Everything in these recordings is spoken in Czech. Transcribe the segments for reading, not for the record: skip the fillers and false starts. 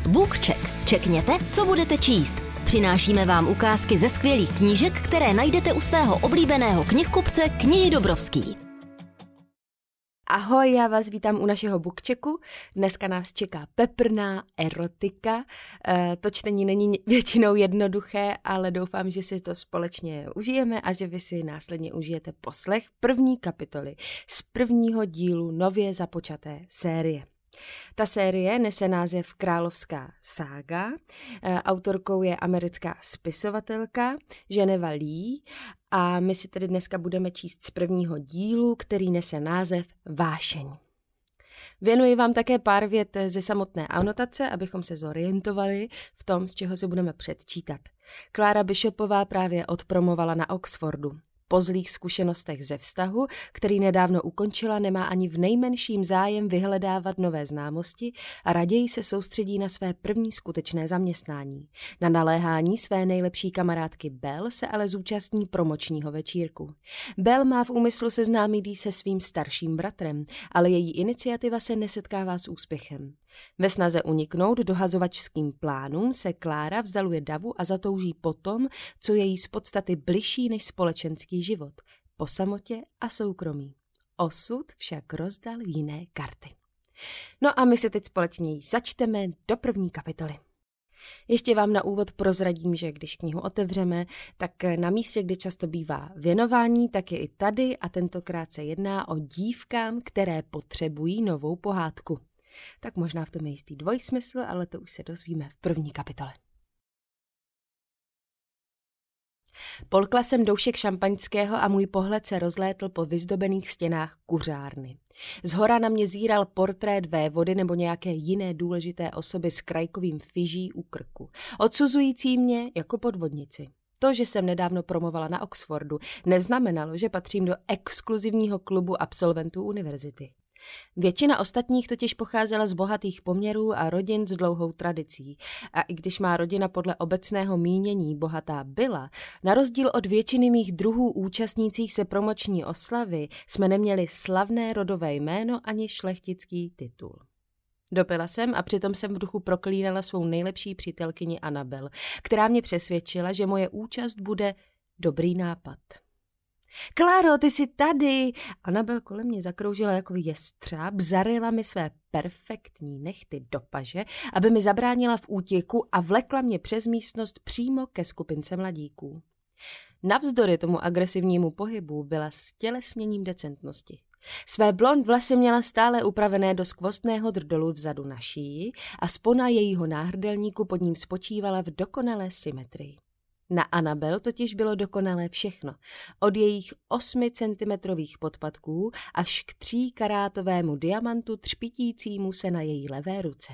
BookCheck. Čekněte, co budete číst. Přinášíme vám ukázky ze skvělých knížek, které najdete u svého oblíbeného knihkupce Knihy Dobrovský. Ahoj, já vás vítám u našeho BookChecku. Dneska nás čeká peprná erotika. To čtení není většinou jednoduché, ale doufám, že si to společně užijeme a že vy si následně užijete poslech první kapitoly z prvního dílu nově započaté série. Ta série nese název Královská sága, autorkou je americká spisovatelka Geneva Lee a my si tedy dneska budeme číst z prvního dílu, který nese název Vášeň. Věnuji vám také pár vět ze samotné anotace, abychom se zorientovali v tom, z čeho si budeme předčítat. Klára Bishopová právě odpromovala na Oxfordu. Po zlých zkušenostech ze vztahu, který nedávno ukončila, nemá ani v nejmenším zájem vyhledávat nové známosti a raději se soustředí na své první skutečné zaměstnání. Na naléhání své nejlepší kamarádky Belle se ale zúčastní promočního večírku. Belle má v úmyslu seznámit jí se svým starším bratrem, ale její iniciativa se nesetkává s úspěchem. Ve snaze uniknout dohazovačským plánům se Klára vzdaluje davu a zatouží po tom, co je jí z podstaty bližší než společenský život, po samotě a soukromí. Osud však rozdal jiné karty. No a my se teď společně již začteme do první kapitoly. Ještě vám na úvod prozradím, že když knihu otevřeme, tak na místě, kde často bývá věnování, tak je i tady a tentokrát se jedná o dívkám, které potřebují novou pohádku. Tak možná v tom je jistý dvojsmysl, ale to už se dozvíme v první kapitole. Polkla jsem doušek šampaňského a můj pohled se rozlétl po vyzdobených stěnách kuřárny. Zhora na mě zíral portrét vévody nebo nějaké jiné důležité osoby s krajkovým fyží u krku, odsuzující mě jako podvodnici. To, že jsem nedávno promovala na Oxfordu, neznamenalo, že patřím do exkluzivního klubu absolventů univerzity. Většina ostatních totiž pocházela z bohatých poměrů a rodin s dlouhou tradicí. A i když má rodina podle obecného mínění bohatá byla, na rozdíl od většiny mých druhů účastnících se promoční oslavy jsme neměli slavné rodové jméno ani šlechtický titul. Dopila jsem a přitom jsem v duchu proklínala svou nejlepší přítelkyni Annabel, která mě přesvědčila, že moje účast bude dobrý nápad. Kláro, ty jsi tady! Annabel kolem mě zakroužila jako jestřáb, zaryla mi své perfektní nehty do paže, aby mi zabránila v útěku a vlekla mě přes místnost přímo ke skupince mladíků. Navzdory tomu agresivnímu pohybu byla stělesněním decentnosti. Své blond vlasy měla stále upravené do skvostného drdolu vzadu na šíji a spona jejího náhrdelníku pod ním spočívala v dokonalé symetrii. Na Annabel totiž bylo dokonalé všechno, od jejich 8cm podpatků až k 3karátovému diamantu třpitícímu se na její levé ruce.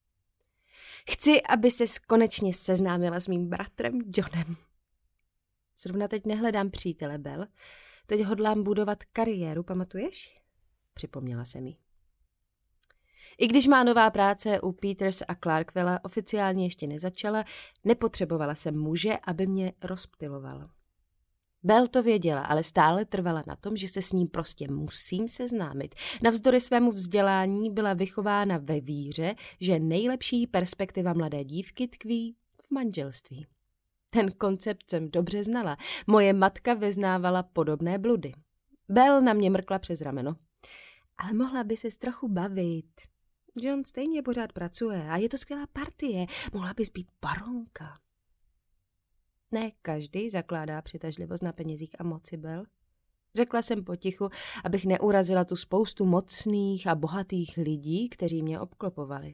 Chci, aby ses konečně seznámila s mým bratrem Johnem. Zrovna teď nehledám přítele, Belle, teď hodlám budovat kariéru, pamatuješ? Připomněla se mi. I když má nová práce u Peters a Clarkwella oficiálně ještě nezačala, nepotřebovala jsem muže, aby mě rozptyloval. Belle to věděla, ale stále trvala na tom, že se s ním prostě musím seznámit. Navzdory svému vzdělání byla vychována ve víře, že nejlepší perspektiva mladé dívky tkví v manželství. Ten koncept jsem dobře znala. Moje matka vyznávala podobné bludy. Belle na mě mrkla přes rameno. Ale mohla by ses trochu bavit. John stejně pořád pracuje a je to skvělá partie. Mohla bys být baronka. Ne každý zakládá přitažlivost na penězích a moci, Belle. Řekla jsem potichu, abych neurazila tu spoustu mocných a bohatých lidí, kteří mě obklopovali.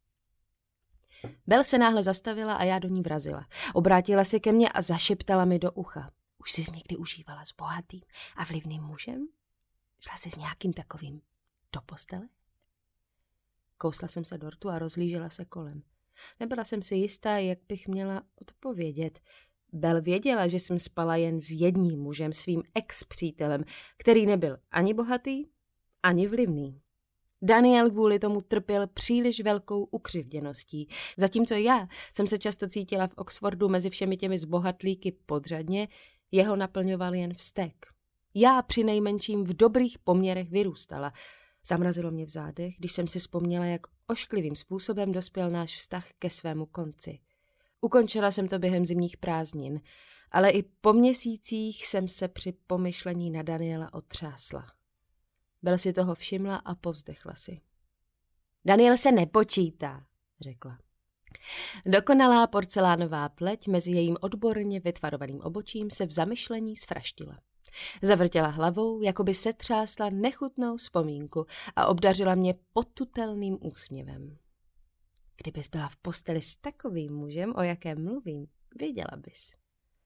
Belle se náhle zastavila a já do ní vrazila. Obrátila se ke mně a zašeptala mi do ucha. Už jsi někdy užívala s bohatým a vlivným mužem? Šla jsi s nějakým takovým do postele? Kousla jsem se do rtu a rozhlížela se kolem. Nebyla jsem si jistá, jak bych měla odpovědět. Belle věděla, že jsem spala jen s jedním mužem, svým ex-přítelem, který nebyl ani bohatý, ani vlivný. Daniel kvůli tomu trpěl příliš velkou ukřivděností, zatímco já jsem se často cítila v Oxfordu mezi všemi těmi zbohatlíky podřadně, jeho naplňoval jen vztek. Já přinejmenším v dobrých poměrech vyrůstala. Zamrazilo mě v zádech, když jsem si vzpomněla, jak Ošklivým způsobem dospěl náš vztah ke svému konci. Ukončila jsem to během zimních prázdnin, ale i po měsících jsem se při pomyšlení na Daniela otřásla. Bel si toho všimla a povzdechla si. Daniel se nepočítá, řekla. Dokonalá porcelánová pleť mezi jejím odborně vytvarovaným obočím se v zamyšlení zfraštila. Zavrtěla hlavou, jako by se třásla nechutnou vzpomínku a obdařila mě potutelným úsměvem. Kdybys byla v posteli s takovým mužem, o jakém mluvím, věděla bys.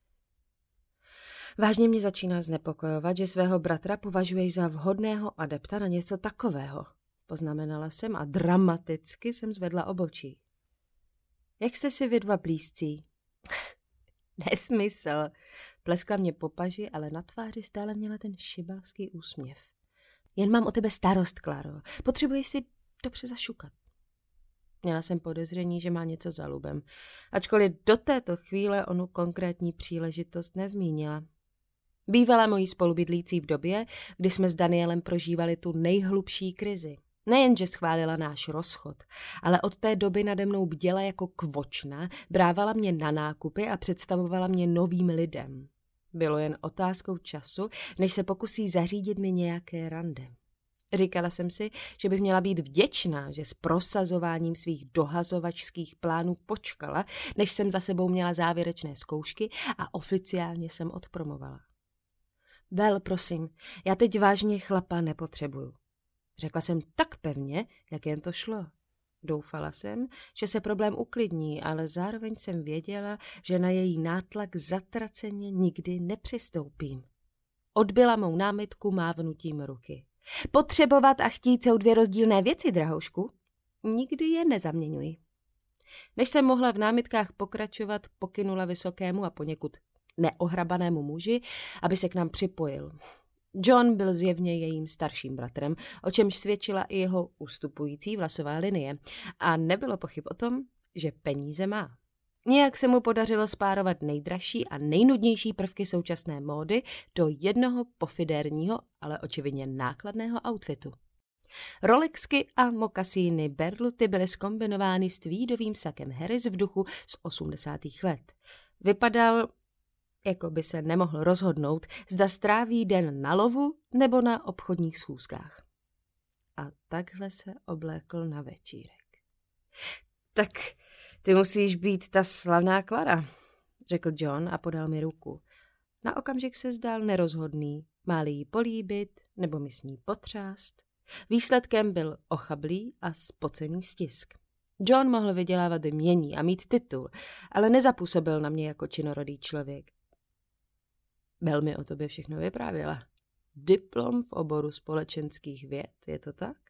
Vážně mě začíná znepokojovat, že svého bratra považuješ za vhodného adepta na něco takového, poznamenala jsem a dramaticky jsem zvedla obočí. Jak jste si vy dva blízcí? Nesmysl. Pleskla mě po paži, ale na tváři stále měla ten šibalský úsměv. Jen mám o tebe starost, Klaro. Potřebuješ si dobře zašukat. Měla jsem podezření, že má něco za lubem, ačkoliv do této chvíle onu konkrétní příležitost nezmínila. Bývala mojí spolubydlící v době, kdy jsme s Danielem prožívali tu nejhlubší krizi. Nejenže schválila náš rozchod, ale od té doby nade mnou bděla jako kvočna, brávala mě na nákupy a představovala mě novým lidem. Bylo jen otázkou času, než se pokusí zařídit mi nějaké rande. Říkala jsem si, že bych měla být vděčná, že s prosazováním svých dohazovačských plánů počkala, než jsem za sebou měla závěrečné zkoušky a oficiálně jsem odpromovala. Bel, prosím, já teď vážně chlapa nepotřebuju. Řekla jsem tak pevně, jak jen to šlo. Doufala jsem, že se problém uklidní, ale zároveň jsem věděla, že na její nátlak zatraceně nikdy nepřistoupím. Odbyla mou námitku mávnutím ruky. Potřebovat a chtít jsou dvě rozdílné věci, drahoušku. Nikdy je nezaměňuji. Než jsem mohla v námitkách pokračovat, pokynula vysokému a poněkud neohrabanému muži, aby se k nám připojil. John byl zjevně jejím starším bratrem, o čemž svědčila i jeho ustupující vlasová linie. A nebylo pochyb o tom, že peníze má. Nějak se mu podařilo spárovat nejdražší a nejnudnější prvky současné módy do jednoho pofidérního, ale očividně nákladného outfitu. Rolexky a mokasíny Berluty byly zkombinovány s tweedovým sakem Harris v duchu z 80. let. Vypadal, jako by se nemohl rozhodnout, zda stráví den na lovu nebo na obchodních schůzkách. A takhle se oblékl na večírek. Tak ty musíš být ta slavná Klara, řekl John a podal mi ruku. Na okamžik se zdál nerozhodný, máli jí políbit nebo mi s ní potřást. Výsledkem byl ochablý a spocený stisk. John mohl vydělávat jmění a mít titul, ale nezapůsobil na mě jako činorodý člověk. Bel mi o tobě všechno vyprávěla. Diplom v oboru společenských věd, je to tak?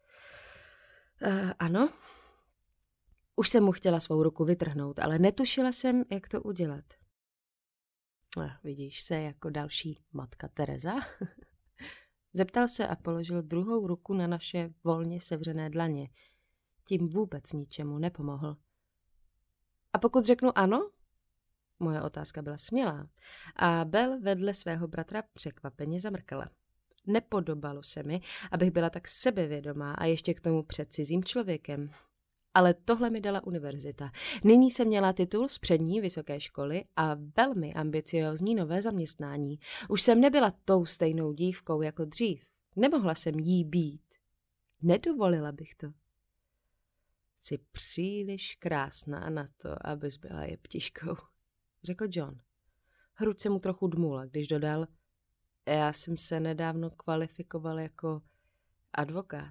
Ano. Už jsem mu chtěla svou ruku vytrhnout, ale netušila jsem, jak to udělat. Vidíš se jako další matka Teresa? Zeptal se a položil druhou ruku na naše volně sevřené dlaně. Tím vůbec ničemu nepomohl. A pokud řeknu ano? Moje otázka byla smělá a Bel vedle svého bratra překvapeně zamrkala. Nepodobalo se mi, abych byla tak sebevědomá a ještě k tomu před cizím člověkem. Ale tohle mi dala univerzita. Nyní jsem měla titul z přední vysoké školy a velmi ambiciózní nové zaměstnání. Už jsem nebyla tou stejnou dívkou jako dřív. Nemohla jsem jí být. Nedovolila bych to. Jsi příliš krásná na to, abys byla jeptiškou, řekl John. Hruď se mu trochu dmula, když dodal, já jsem se nedávno kvalifikoval jako advokát.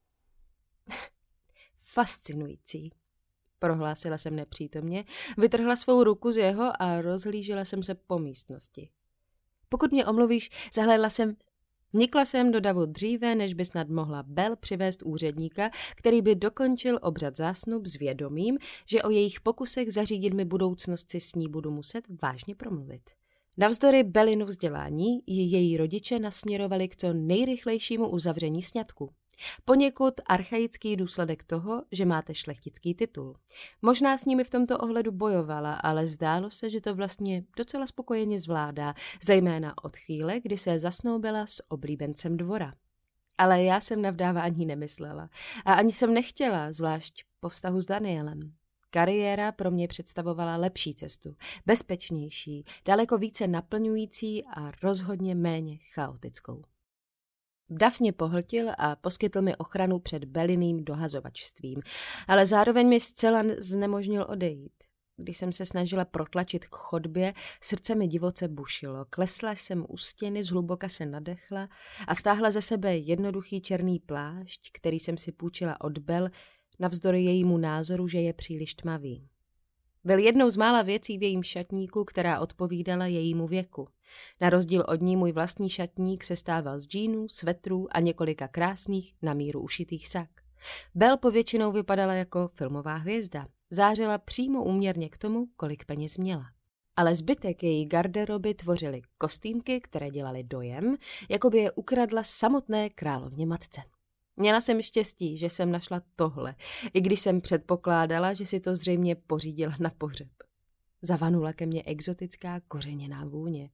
Fascinující, prohlásila jsem nepřítomně, vytrhla svou ruku z jeho a rozhlížela jsem se po místnosti. Pokud mě omluvíš, zahlédla jsem, vnikla jsem do davu dříve, než by snad mohla Bel přivést úředníka, který by dokončil obřad zásnub s vědomím, že o jejich pokusech zařídit mi budoucnost si s ní budu muset vážně promluvit. Navzdory Belinu vzdělání ji její rodiče nasměrovali k co nejrychlejšímu uzavření sňatku. Poněkud archaický důsledek toho, že máte šlechtický titul. Možná s nimi v tomto ohledu bojovala, ale zdálo se, že to vlastně docela spokojeně zvládá, zejména od chvíle, kdy se zasnoubila s oblíbencem dvora. Ale já jsem na vdávání nemyslela. A ani jsem nechtěla, zvlášť po vztahu s Danielem. Kariéra pro mě představovala lepší cestu, bezpečnější, daleko více naplňující a rozhodně méně chaotickou. Dav mě pohltil a poskytl mi ochranu před Belinným dohazovačstvím, ale zároveň mi zcela znemožnil odejít. Když jsem se snažila protlačit k chodbě, srdce mi divoce bušilo. Klesla jsem u stěny, zhluboka se nadechla a stáhla ze sebe jednoduchý černý plášť, který jsem si půjčila od Bel, navzdory jejímu názoru, že je příliš tmavý. Byl jednou z mála věcí v jejím šatníku, která odpovídala jejímu věku. Na rozdíl od ní můj vlastní šatník sestával z džínů, svetrů a několika krásných na míru ušitých sak. Bel povětšinou vypadala jako filmová hvězda. Zářila přímo úměrně k tomu, kolik peněz měla. Ale zbytek její garderoby tvořily kostýmky, které dělaly dojem, jako by je ukradla samotné královně matce. Měla jsem štěstí, že jsem našla tohle, i když jsem předpokládala, že si to zřejmě pořídila na pohřeb. Zavanula ke mně exotická kořeněná vůně.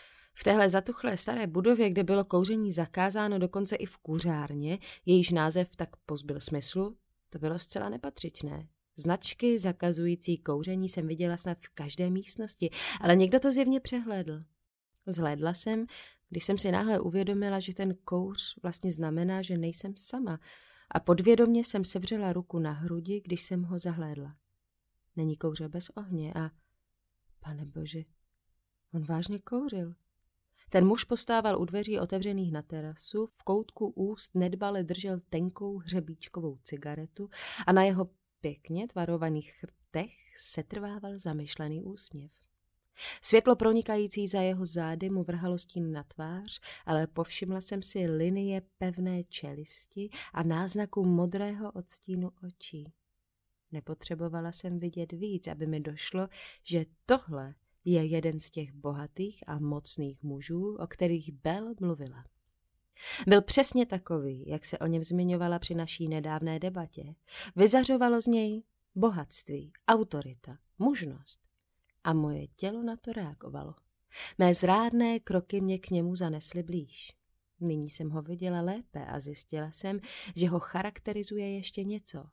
V téhle zatuchlé staré budově, kde bylo kouření zakázáno dokonce i v kuřárně, jejíž název tak pozbyl smyslu, to bylo zcela nepatřičné. Značky zakazující kouření jsem viděla snad v každé místnosti, ale někdo to zjevně přehlédl. Zhlédla jsem, když jsem si náhle uvědomila, že ten kouř vlastně znamená, že nejsem sama, a podvědomě jsem sevřela ruku na hrudi, když jsem ho zahlédla. Není kouře bez ohně a, panebože, on vážně kouřil. Ten muž postával u dveří otevřených na terasu, v koutku úst nedbale držel tenkou hřebíčkovou cigaretu a na jeho pěkně tvarovaných chrtech setrvával zamyšlený úsměv. Světlo pronikající za jeho zády mu vrhalo stín na tvář, ale povšimla jsem si linie pevné čelisti a náznaku modrého odstínu očí. Nepotřebovala jsem vidět víc, aby mi došlo, že tohle je jeden z těch bohatých a mocných mužů, o kterých Bel mluvila. Byl přesně takový, jak se o něm zmiňovala při naší nedávné debatě. Vyzařovalo z něj bohatství, autorita, mužnost. A moje tělo na to reagovalo. Mé zrádné kroky mě k němu zanesly blíž. Nyní jsem ho viděla lépe a zjistila jsem, že ho charakterizuje ještě něco.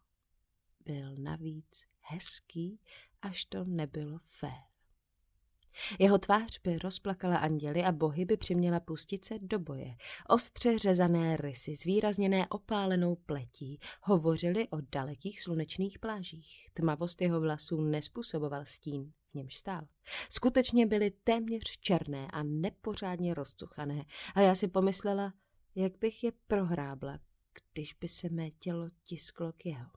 Byl navíc hezký, až to nebylo fér. Jeho tvář by rozplakala anděly a bohy by přiměla pustit se do boje. Ostře řezané rysy, zvýrazněné opálenou pletí, hovořily o dalekých slunečných plážích. Tmavost jeho vlasů nezpůsoboval stín, v němž stál. Skutečně byly téměř černé a nepořádně rozcuchané a já si pomyslela, jak bych je prohrábla, když by se mé tělo tisklo k jeho.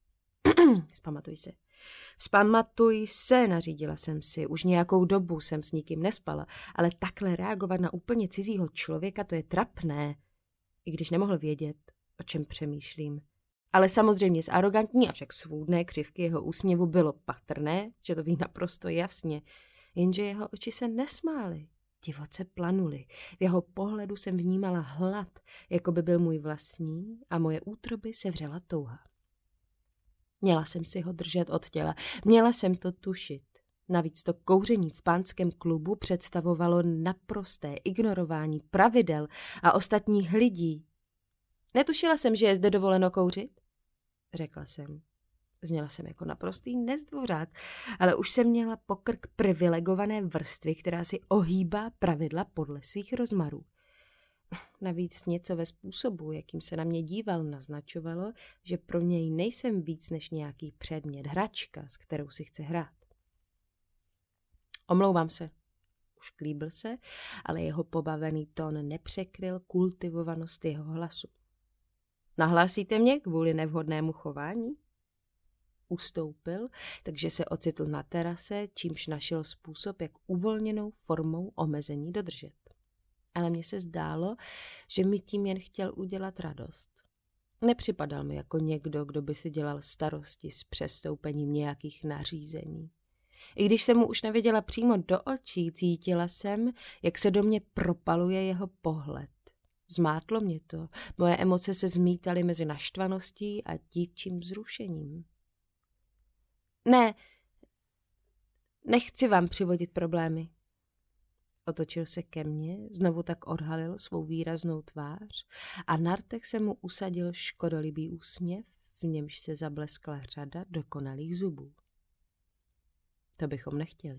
Vzpamatuj se. Vzpamatuj se, nařídila jsem si. Už nějakou dobu jsem s nikým nespala, ale takhle reagovat na úplně cizího člověka, to je trapné. I když nemohl vědět, o čem přemýšlím. Ale samozřejmě z arrogantní, avšak svůdné křivky jeho úsměvu bylo patrné, že to ví naprosto jasně. Jenže jeho oči se nesmály, divoce planuly. V jeho pohledu jsem vnímala hlad, jako by byl můj vlastní, a moje útroby sevřela touha. Měla jsem si ho držet od těla, měla jsem to tušit. Navíc to kouření v pánském klubu představovalo naprosté ignorování pravidel a ostatních lidí. Netušila jsem, že je zde dovoleno kouřit? Řekla jsem. Zněla jsem jako naprostý nezdvořák, ale už jsem měla pokrk privilegované vrstvy, která si ohýbá pravidla podle svých rozmarů. Navíc něco ve způsobu, jakým se na mě díval, naznačovalo, že pro něj nejsem víc než nějaký předmět, hračka, s kterou si chce hrát. Omlouvám se. Už klíbil se, ale jeho pobavený tón nepřekryl kultivovanost jeho hlasu. Nahlásíte mě kvůli nevhodnému chování? Ustoupil, takže se ocitl na terase, čímž našel způsob, jak uvolněnou formou omezení dodržet. Ale mně se zdálo, že mi tím jen chtěl udělat radost. Nepřipadal mi jako někdo, kdo by si dělal starosti s přestoupením nějakých nařízení. I když jsem mu už neviděla přímo do očí, cítila jsem, jak se do mě propaluje jeho pohled. Zmátlo mě to, moje emoce se zmítaly mezi naštvaností a dívčím vzrušením. Ne, nechci vám přivodit problémy. Otočil se ke mně, znovu tak odhalil svou výraznou tvář a na rtech se mu usadil škodolibý úsměv, v němž se zableskla řada dokonalých zubů. To bychom nechtěli.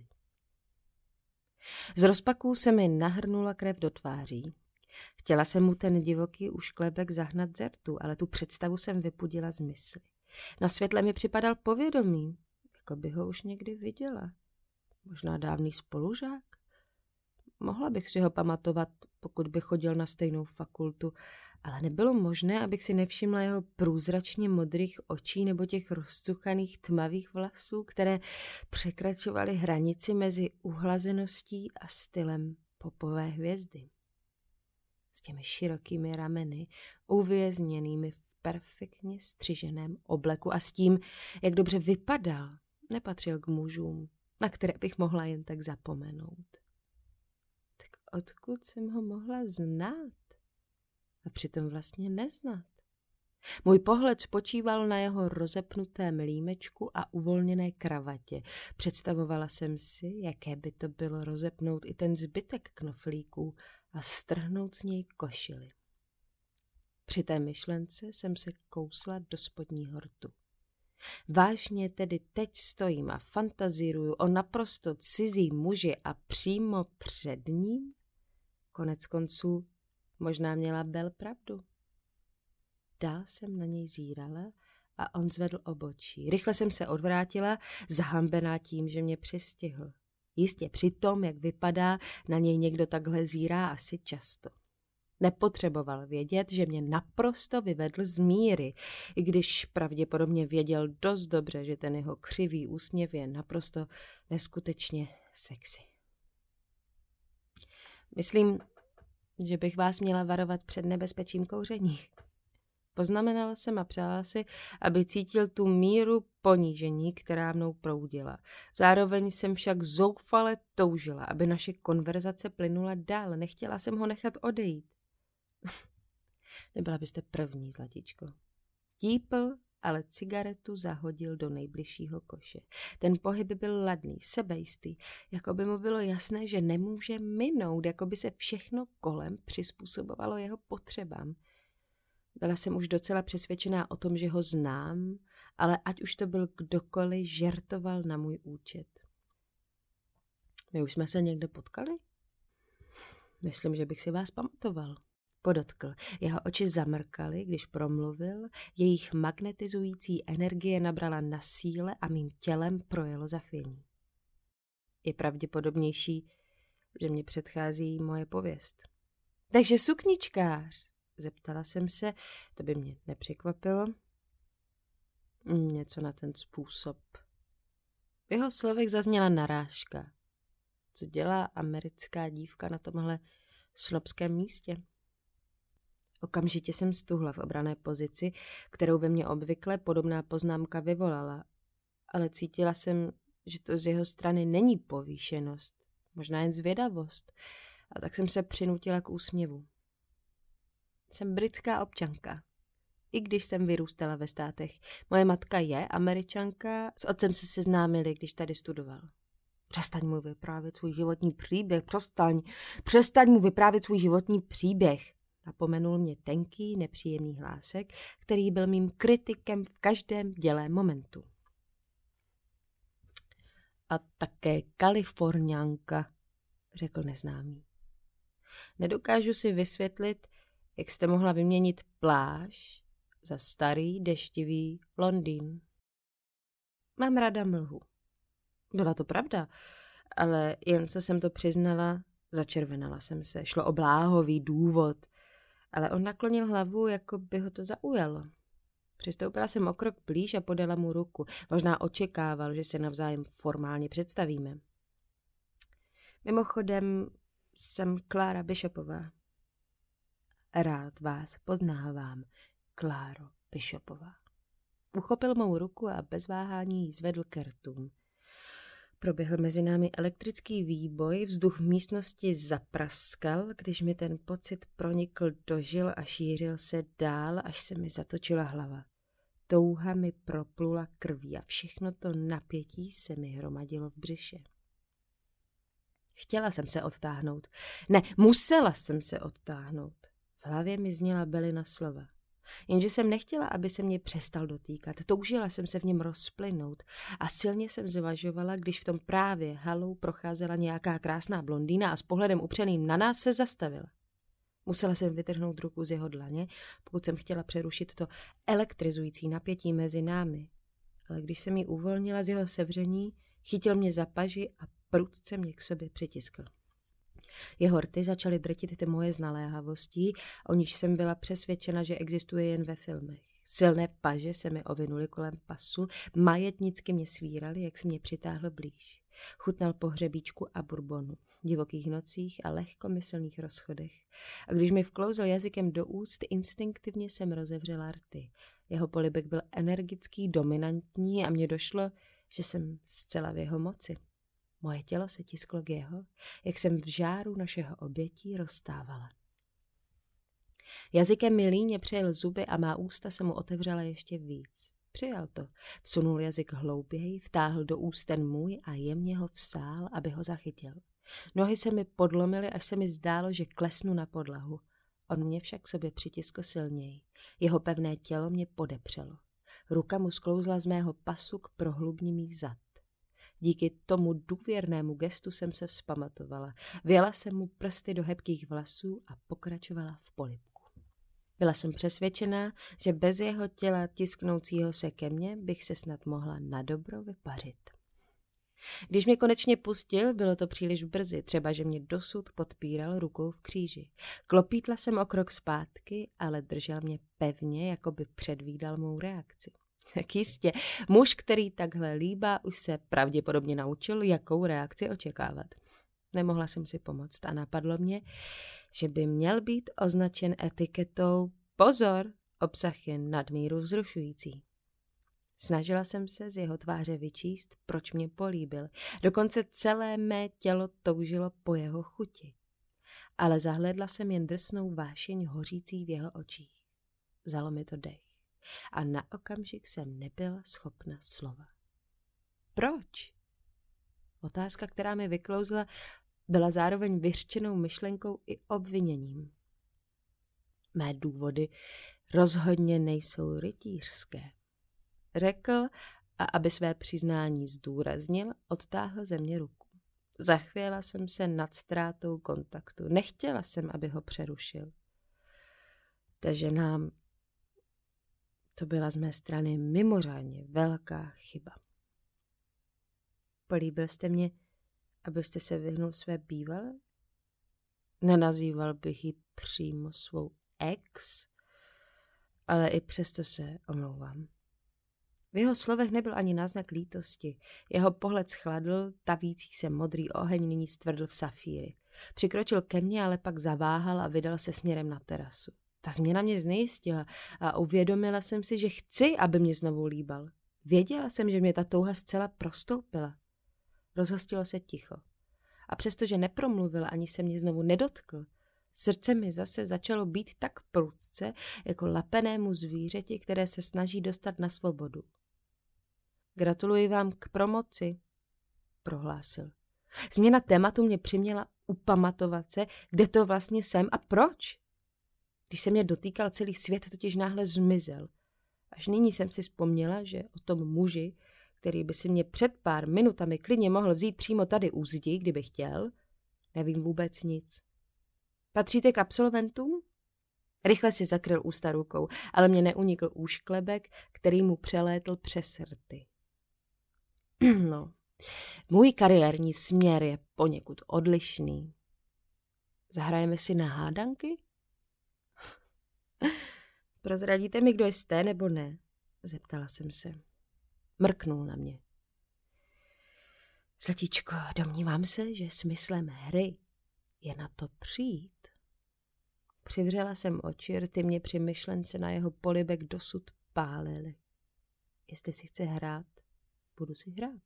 Z rozpaků se mi nahrnula krev do tváří. Chtěla jsem mu ten divoký ušklebek zahnat ze rtu, ale tu představu jsem vypudila z mysli. Na světle mi připadal povědomý, jako by ho už někdy viděla. Možná dávný spolužák? Mohla bych si ho pamatovat, pokud by chodil na stejnou fakultu, ale nebylo možné, abych si nevšimla jeho průzračně modrých očí nebo těch rozcuchaných tmavých vlasů, které překračovaly hranici mezi uhlazeností a stylem popové hvězdy. S těmi širokými rameny, uvězněnými v perfektně střiženém obleku a s tím, jak dobře vypadal, nepatřil k mužům, na které bych mohla jen tak zapomenout. Tak odkud jsem ho mohla znát? A přitom vlastně neznat. Můj pohled spočíval na jeho rozepnutém límečku a uvolněné kravatě. Představovala jsem si, jaké by to bylo rozepnout i ten zbytek knoflíků a strhnout z něj košili. Při té myšlence jsem se kousla do spodního rtu. Vážně tedy teď stojím a fantazíruju o naprosto cizí muži a přímo před ním? Konec konců možná měla Bel pravdu. Dál jsem na něj zírala a on zvedl obočí. Rychle jsem se odvrátila, zahambená tím, že mě přistihl. Jistě při tom, jak vypadá, na něj někdo takhle zírá asi často. Nepotřeboval vědět, že mě naprosto vyvedl z míry, i když pravděpodobně věděl dost dobře, že ten jeho křivý úsměv je naprosto neskutečně sexy. Myslím, že bych vás měla varovat před nebezpečím kouření. Poznamenala jsem a přála si, aby cítil tu míru ponížení, která mnou proudila. Zároveň jsem však zoufale toužila, aby naše konverzace plynula dál. Nechtěla jsem ho nechat odejít. Nebyla byste první, zlatičko. Típl, ale cigaretu zahodil do nejbližšího koše. Ten pohyb byl ladný, sebejistý, jako by mu bylo jasné, že nemůže minout, jako by se všechno kolem přizpůsobovalo jeho potřebám. Byla jsem už docela přesvědčená o tom, že ho znám, ale ať už to byl kdokoliv, žertoval na můj účet. My už jsme se někde potkali? Myslím, že bych si vás pamatoval. Podotkl. Jeho oči zamrkaly, když promluvil, jejich magnetizující energie nabrala na síle a mým tělem projelo zachvění. Je pravděpodobnější, že mě předchází moje pověst. Takže sukničkář, zeptala jsem se, to by mě nepřekvapilo. Něco na ten způsob. V jeho slovech zazněla narážka. Co dělá americká dívka na tomhle snobském místě? Okamžitě jsem stuhla v obranné pozici, kterou ve mně obvykle podobná poznámka vyvolala, ale cítila jsem, že to z jeho strany není povýšenost, možná jen zvědavost, a tak jsem se přinutila k úsměvu. Jsem britská občanka, i když jsem vyrůstala ve státech. Moje matka je Američanka, s otcem se seznámili, když tady studoval. Přestaň mu vyprávět svůj životní příběh, přestaň mu vyprávět svůj životní příběh. Napomenul mě tenký, nepříjemný hlásek, který byl mým kritikem v každém dělém momentu. A také Kaliforňanka, řekl neznámý. Nedokážu si vysvětlit, jak jste mohla vyměnit pláž za starý, deštivý Londýn. Mám ráda mlhu. Byla to pravda, ale jen co jsem to přiznala, začervenala jsem se. Šlo o bláhový důvod, ale on naklonil hlavu, jako by ho to zaujalo. Přistoupila jsem o krok blíž a podala mu ruku. Možná očekával, že se navzájem formálně představíme. Mimochodem, jsem Klára Bishopová. Rád vás poznávám, Kláro Bishopová. Uchopil mou ruku a bez váhání ji zvedl ke rtům. Proběhl mezi námi elektrický výboj, vzduch v místnosti zapraskal, když mi ten pocit pronikl do žil a šířil se dál, až se mi zatočila hlava. Touha mi proplula krví a všechno to napětí se mi hromadilo v břiše. Chtěla jsem se odtáhnout. Ne, musela jsem se odtáhnout. V hlavě mi zněla Belina slova. Jenže jsem nechtěla, aby se mě přestal dotýkat. Toužila jsem se v něm rozplynout a silně jsem zvažovala, když v tom právě halou procházela nějaká krásná blondýna a s pohledem upřeným na nás se zastavila. Musela jsem vytrhnout ruku z jeho dlaně, pokud jsem chtěla přerušit to elektrizující napětí mezi námi. Ale když jsem ji uvolnila z jeho sevření, chytil mě za paži a prudce mě k sobě přitiskl. Jeho rty začaly drtit ty moje z naléhavostí, o níž jsem byla přesvědčena, že existuje jen ve filmech. Silné paže se mi ovinuly kolem pasu, majetnicky mě svíraly, jak se mě přitáhl blíž. Chutnal po hřebíčku a bourbonu, divokých nocích a lehkomyslných rozchodech. A když mi vklouzl jazykem do úst, instinktivně jsem rozevřela rty. Jeho polibek byl energický, dominantní a mně došlo, že jsem zcela v jeho moci. Moje tělo se tisklo k jeho, jak jsem v žáru našeho obětí roztávala. Jazykem mi líně přejel zuby a má ústa se mu otevřela ještě víc. Přijal to, vsunul jazyk hlouběji, vtáhl do úst ten můj a jemně ho vsál, aby ho zachytil. Nohy se mi podlomily, až se mi zdálo, že klesnu na podlahu. On mě však k sobě přitiskl silněji. Jeho pevné tělo mě podepřelo. Ruka mu sklouzla z mého pasu k prohlubni mých zad. Díky tomu důvěrnému gestu jsem se vzpamatovala. Vjela jsem mu prsty do hebkých vlasů a pokračovala v polibku. Byla jsem přesvědčená, že bez jeho těla tisknoucího se ke mně bych se snad mohla nadobro vypařit. Když mě konečně pustil, bylo to příliš brzy, třeba že mě dosud podpíral rukou v kříži. Klopítla jsem o krok zpátky, ale držel mě pevně, jako by předvídal mou reakci. Tak jistě, muž, který takhle líbá, už se pravděpodobně naučil, jakou reakci očekávat. Nemohla jsem si pomoct a napadlo mě, že by měl být označen etiketou pozor, obsah je nadmíru vzrušující. Snažila jsem se z jeho tváře vyčíst, proč mě políbil. Dokonce celé mé tělo toužilo po jeho chuti. Ale zahlédla jsem jen drsnou vášeň hořící v jeho očích. Vzalo mi to dech. A na okamžik jsem nebyla schopna slova. Proč? Otázka, která mi vyklouzla, byla zároveň vyřčenou myšlenkou i obviněním. Mé důvody rozhodně nejsou rytířské. Řekl a aby své přiznání zdůraznil, odtáhl ze mě ruku. Zachvěla jsem se nad ztrátou kontaktu. Nechtěla jsem, aby ho přerušil. Takže nám to byla z mé strany mimořádně velká chyba. Políbil jste mě, abyste se vyhnul své bývalé? Nenazýval bych ji přímo svou ex, ale i přesto se omlouvám. V jeho slovech nebyl ani náznak lítosti. Jeho pohled schladl, tavící se modrý oheň nyní stvrdl v safíry. Přikročil ke mně, ale pak zaváhal a vydal se směrem na terasu. Ta změna mě znejistila a uvědomila jsem si, že chci, aby mě znovu líbal. Věděla jsem, že mě ta touha zcela prostoupila. Rozhostilo se ticho. A přestože nepromluvil, ani se mě znovu nedotkl, srdce mi zase začalo být tak prudce, jako lapenému zvířeti, které se snaží dostat na svobodu. Gratuluji vám k promoci, prohlásil. Změna tématu mě přiměla upamatovat se, kde to vlastně jsem a proč. Když se mě dotýkal, celý svět totiž náhle zmizel. Až nyní jsem si vzpomněla, že o tom muži, který by si mě před pár minutami klidně mohl vzít přímo tady u zdi, kdyby chtěl, nevím vůbec nic. Patříte k absolventům? Rychle si zakryl ústa rukou, ale mě neunikl úšklebek, který mu přelétl přes rty. No, můj kariérní směr je poněkud odlišný. Zahrajeme si na hádanky? Prozradíte mi, kdo jste, nebo ne? Zeptala jsem se. Mrknul na mě. Zlatičko, domnívám se, že smyslem hry je na to přijít. Přivřela jsem oči, rty mě při myšlence na jeho polibek dosud pálily. Jestli si chce hrát, budu si hrát.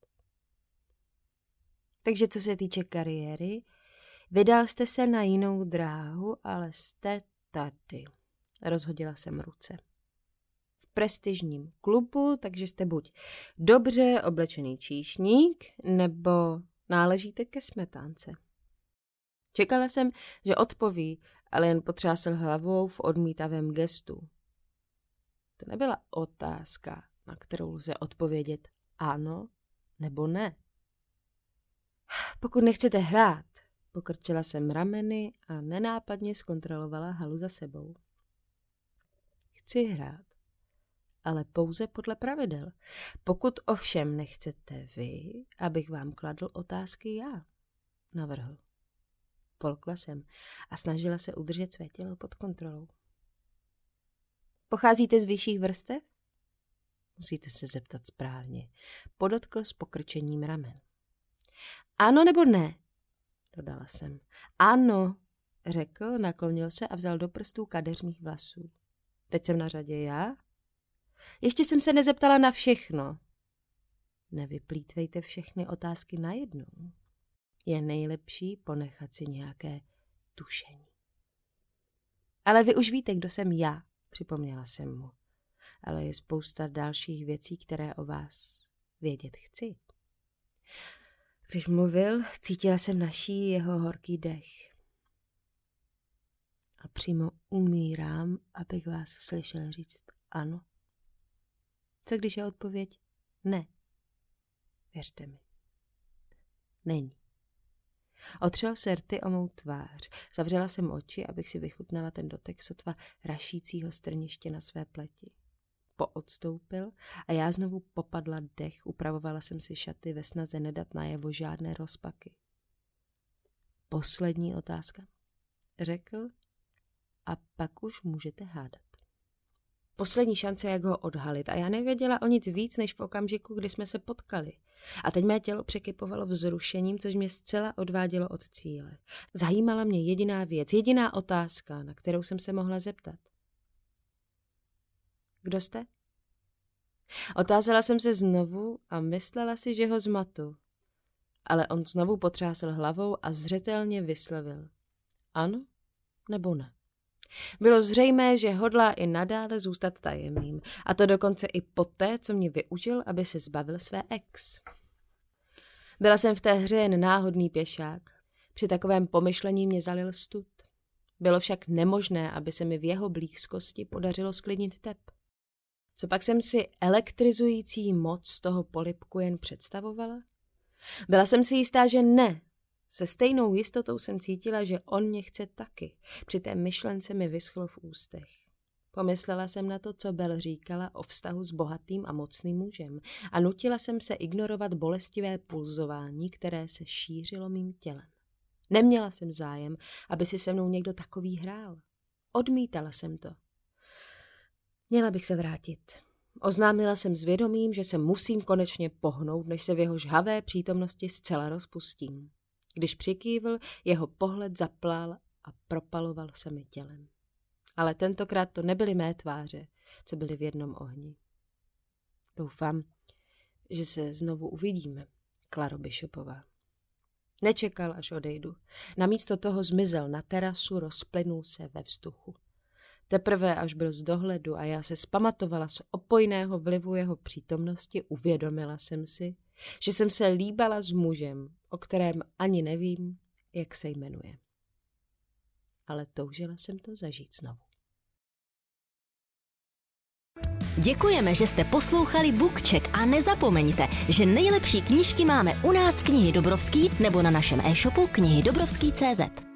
Takže co se týče kariéry, vydal jste se na jinou dráhu, ale jste tady. Rozhodila jsem ruce. V prestižním klubu, takže jste buď dobře oblečený číšník, nebo náležíte ke smetánce. Čekala jsem, že odpoví, ale jen potřásl hlavou v odmítavém gestu. To nebyla otázka, na kterou lze odpovědět ano nebo ne. Pokud nechcete hrát, pokrčila jsem rameny a nenápadně zkontrolovala halu za sebou. Chci hrát, ale pouze podle pravidel. Pokud ovšem nechcete vy, abych vám kladl otázky já, navrhl. Polkla jsem a snažila se udržet své tělo pod kontrolou. Pocházíte z vyšších vrstev? Musíte se zeptat správně. Podotkl s pokrčením ramen. Ano nebo ne? Dodala jsem. Ano, řekl, naklonil se a vzal do prstů kadeř mých vlasů. Teď jsem na řadě já? Ještě jsem se nezeptala na všechno. Nevyplýtvejte všechny otázky najednou. Je nejlepší ponechat si nějaké tušení. Ale vy už víte, kdo jsem já, připomněla jsem mu. Ale je spousta dalších věcí, které o vás vědět chci. Když mluvil, cítila jsem naší jeho horký dech. A přímo umírám, abych vás slyšel říct ano. Co když je odpověď ne? Věřte mi. Není. Otřel se rty o mou tvář. Zavřela jsem oči, abych si vychutnala ten dotek sotva rašícího strniště na své pleti. Poodstoupil a já znovu popadla dech, upravovala jsem si šaty ve snaze nedat najevo žádné rozpaky. Poslední otázka, řekl, a pak už můžete hádat. Poslední šance, jak ho odhalit, a já nevěděla o nic víc, než v okamžiku, kdy jsme se potkali. A teď mé tělo překypovalo vzrušením, což mě zcela odvádělo od cíle. Zajímala mě jediná věc, jediná otázka, na kterou jsem se mohla zeptat. Kdo jste? Otázala jsem se znovu a myslela si, že ho zmatu. Ale on znovu potřásl hlavou a zřetelně vyslovil. Ano nebo ne? Bylo zřejmé, že hodlá i nadále zůstat tajemným, a to dokonce i poté, co mě využil, aby se zbavil své ex. Byla jsem v té hře jen náhodný pěšák. Při takovém pomyšlení mě zalil stud. Bylo však nemožné, aby se mi v jeho blízkosti podařilo sklidnit tep. Co pak jsem si elektrizující moc z toho polibku jen představovala? Byla jsem si jistá, že ne. Se stejnou jistotou jsem cítila, že on mě chce taky. Při té myšlence mi vyschlo v ústech. Pomyslela jsem na to, co Bel říkala o vztahu s bohatým a mocným mužem a nutila jsem se ignorovat bolestivé pulzování, které se šířilo mým tělem. Neměla jsem zájem, aby si se mnou někdo takový hrál. Odmítala jsem to. Měla bych se vrátit. Oznámila jsem s vědomím, že se musím konečně pohnout, než se v jeho žhavé přítomnosti zcela rozpustím. Když přikývl, jeho pohled zaplál a propaloval se mi tělem. Ale tentokrát to nebyly mé tváře, co byly v jednom ohni. Doufám, že se znovu uvidíme, Klaro Bishopová. Nečekal, až odejdu. Namísto toho zmizel na terasu, rozplynul se ve vzduchu. Teprve, až byl z dohledu a já se zpamatovala z opojného vlivu jeho přítomnosti, uvědomila jsem si, že jsem se líbala s mužem, o kterém ani nevím, jak se jmenuje. Ale toužila jsem to zažít znovu. Děkujeme, že jste poslouchali BookCheck a nezapomeňte, že nejlepší knížky máme u nás v Knihy Dobrovský nebo na našem e-shopu knihydobrovský.cz.